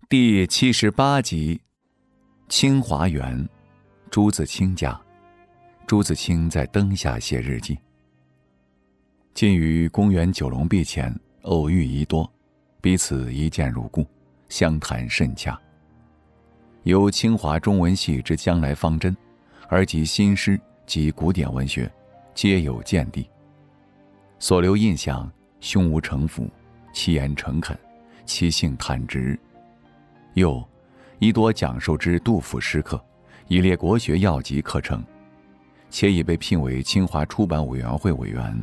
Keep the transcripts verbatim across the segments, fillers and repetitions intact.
第七十八集，清华园，朱自清家。朱自清在灯下写日记。近于公元九龙壁前偶遇宜多，彼此一见如故，相谈甚洽。由清华中文系之将来方针，而及新诗及古典文学，皆有见地。所留印象，胸无城府，其言诚恳，其性坦直。又宜多讲授之杜甫诗课，以列国学要籍课程，且已被聘为清华出版委员会委员。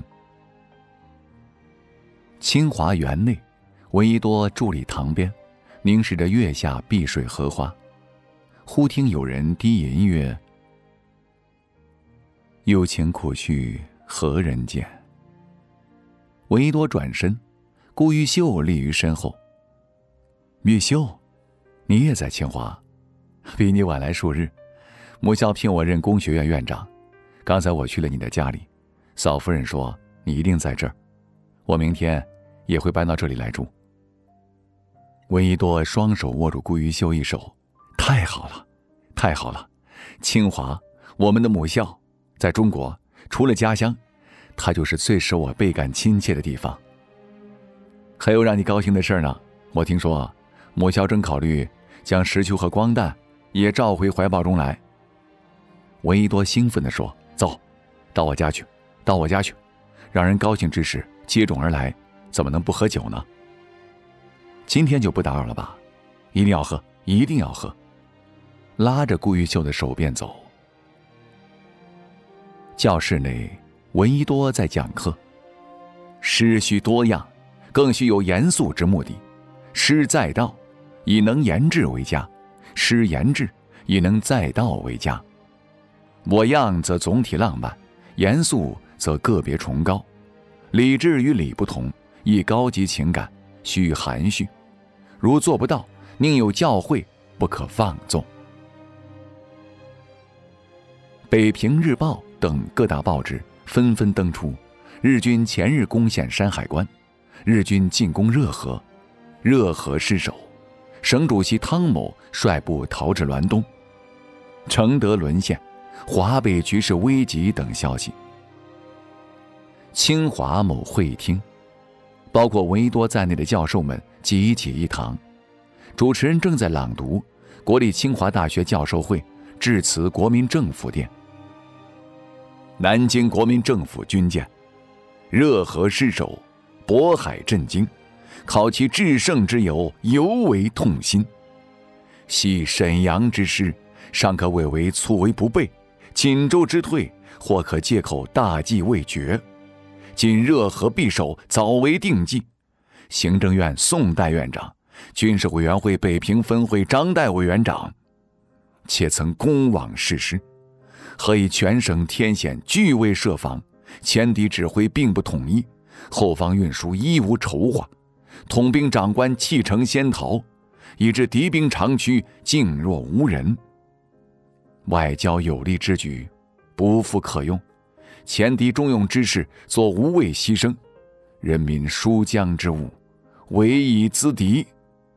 清华园内，闻宜多伫立堂边，凝视着月下碧水荷花。忽听有人低吟曰：“有情苦绪何人见？”闻宜多转身，顾玉秀立于身后。玉秀，你也在清华？比你晚来数日，母校聘我任工学院院长。刚才我去了你的家里，嫂夫人说你一定在这儿，我明天也会搬到这里来住。闻宜多双手握住顾玉秀一手，太好了，太好了！清华，我们的母校，在中国除了家乡，它就是最使我倍感亲切的地方。还有让你高兴的事呢，我听说母校正考虑将石球和光弹也召回怀抱中来。闻宜多兴奋地说：“走，到我家去，到我家去，让人高兴之事接踵而来，怎么能不喝酒呢？今天就不打扰了吧，一定要喝，一定要喝。”拉着顾玉秀的手便走。教室内，闻宜多在讲课。诗须多样，更须有严肃之目的。诗在道，以能言志为佳；诗言志，以能在道为佳。我样则总体浪漫，严肃则个别崇高。理智与理不同，亦高级情感，须含蓄。如做不到，宁有教诲，不可放纵。北平日报等各大报纸纷纷登出日军前日攻陷山海关，日军进攻热河，热河失守，省主席汤某率部逃至滦东，承德沦陷，华北局势危急等消息。清华某会厅，包括闻宜多在内的教授们集结一堂，主持人正在朗读国立清华大学教授会致辞国民政府电。南京国民政府军舰热河失守，渤海震惊，考其制胜之由，尤为痛心。系沈阳之师，尚可谓为卒为不备；锦州之退，或可借口大计未决。今热河必守，早为定计。行政院宋代院长，军事委员会北平分会张代委员长，且曾攻往誓师，何以全省天险俱未设防，前敌指挥并不统一，后方运输一无筹划，统兵长官弃城先逃，以致敌兵长驱，竟若无人。外交有利之举，不复可用，前敌中用之事，作无谓牺牲，人民疏江之物，唯以资敌。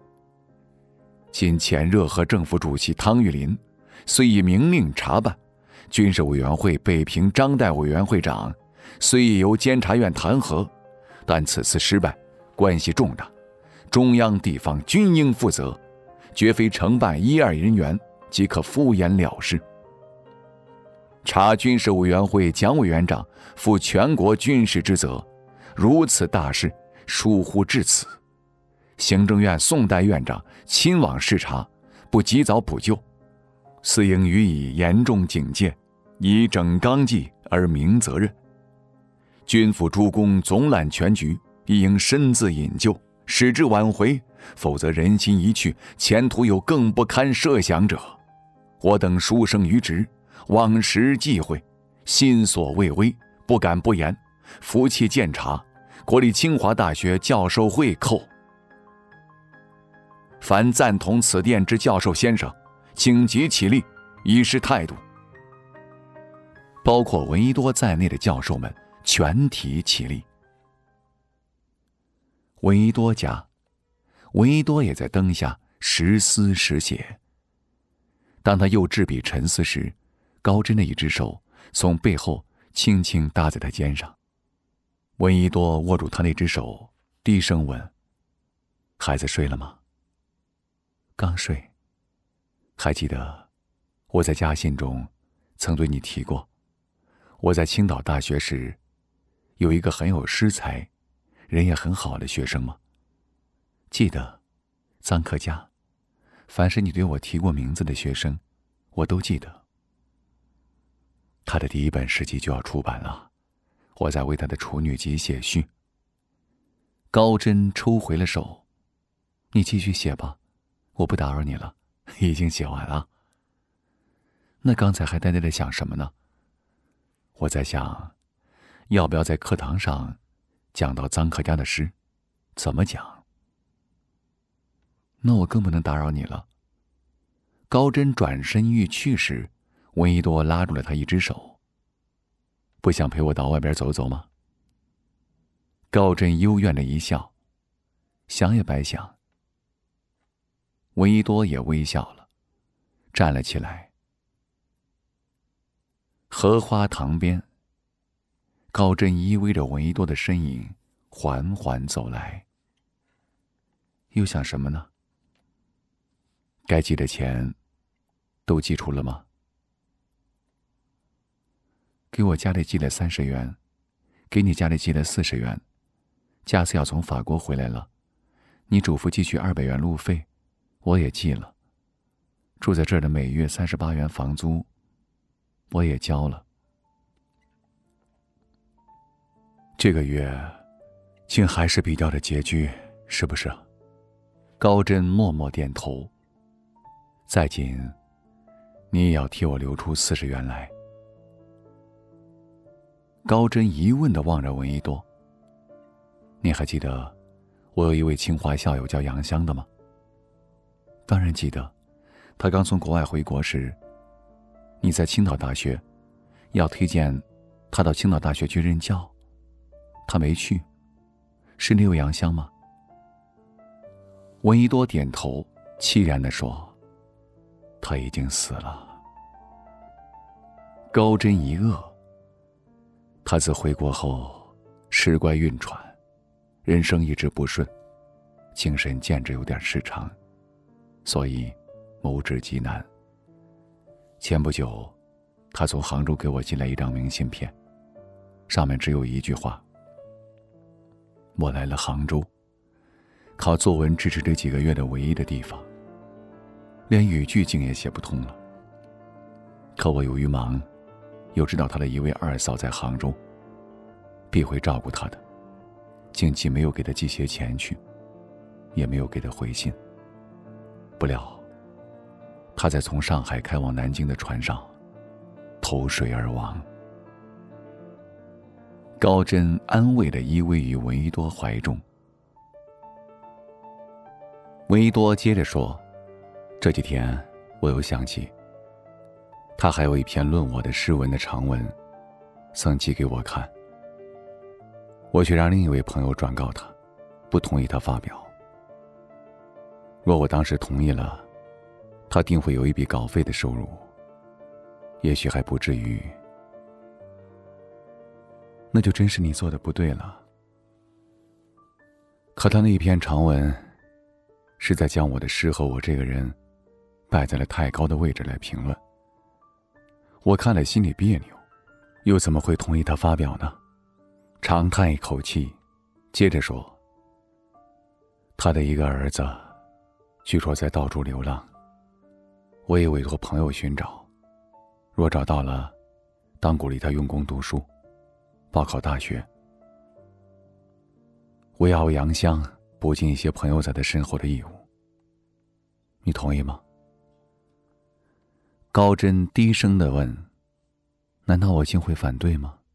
今前热河政府主席汤玉麟，虽已明令查办，军事委员会北平张代委员会长虽已由监察院弹劾，但此次失败关系重大，中央地方均应负责，绝非承办一二人员即可敷衍了事。查军事委员会蒋委员长负全国军事之责，如此大事疏忽至此，行政院宋代院长亲往视察，不及早补救，似应予以严重警戒，以整纲纪而明责任。军府诸公总揽全局，亦应深自引咎，使之挽回，否则人心一去，前途有更不堪设想者。我等书生于职，往时忌讳，心所畏危，不敢不言，服气鉴察，国立清华大学教授会叩。凡赞同此电之教授先生，请即起立，以示态度。包括闻宜多在内的教授们全体起立。闻宜多家，闻宜多也在灯下时思时写。当他又执笔沉思时，高真的一只手从背后轻轻搭在他肩上。闻一多握住他那只手，低声问：“孩子睡了吗？”“刚睡。还记得我在家信中曾对你提过，我在青岛大学时有一个很有诗才，人也很好的学生吗？记得，臧克家，凡是你对我提过名字的学生，我都记得。他的第一本诗集就要出版了，我在为他的处女集写序。”高真抽回了手：“你继续写吧，我不打扰你了，已经写完了。”“那刚才还呆呆的想什么呢？”“我在想，要不要在课堂上讲到臧克家的诗，怎么讲？”“那我更不能打扰你了。”高真转身欲去时，闻一多拉住了他一只手：“不想陪我到外边走走吗？”高真幽怨的一笑：“想也白想。”闻一多也微笑了，站了起来。荷花塘边，高真依偎着闻一多的身影缓缓走来。又想什么呢？该寄的钱都寄出了吗？给我家里寄了三十元，给你家里寄了四十元。加次要从法国回来了，你嘱咐寄去二百元路费，我也寄了。住在这儿的每月三十八元房租，我也交了。这个月，竟还是比较的拮据，是不是？高真默默点头。再紧，你也要替我留出四十元来。高真疑问地望着闻一多：“你还记得我有一位清华校友叫杨香的吗？”“当然记得，他刚从国外回国时，你在青岛大学，要推荐他到青岛大学去任教，他没去，是那位杨香吗？”闻一多点头，凄然地说：“他已经死了。”高真一愕，他自回国后时乖运喘，人生一直不顺，精神渐着有点失常，所以谋职极难。前不久，他从杭州给我寄来一张明信片，上面只有一句话：“我来了杭州，靠作文支持这几个月的唯一的地方。”连语句竟也写不通了。可我由于忙，又知道他的一位二嫂在杭州，必会照顾他的，竟既没有给他寄些钱去，也没有给他回信。不料，他在从上海开往南京的船上投水而亡。高真安慰地依偎于闻一多怀中。闻一多接着说：“这几天我又想起，他还有一篇论我的诗文的长文，曾寄给我看。我却让另一位朋友转告他，不同意他发表。若我当时同意了，他定会有一笔稿费的收入，也许还不至于。那就真是你做的不对了。可他那一篇长文，是在将我的诗和我这个人摆在了太高的位置来评论。我看了心里别扭，又怎么会同意他发表呢？”长叹一口气，接着说：“他的一个儿子，据说在到处流浪，我也委托朋友寻找，若找到了，当鼓励他用功读书，报考大学。我要为杨香补尽一些朋友在他身后的义务，你同意吗？”高真低声地问：“难道我竟会反对吗？”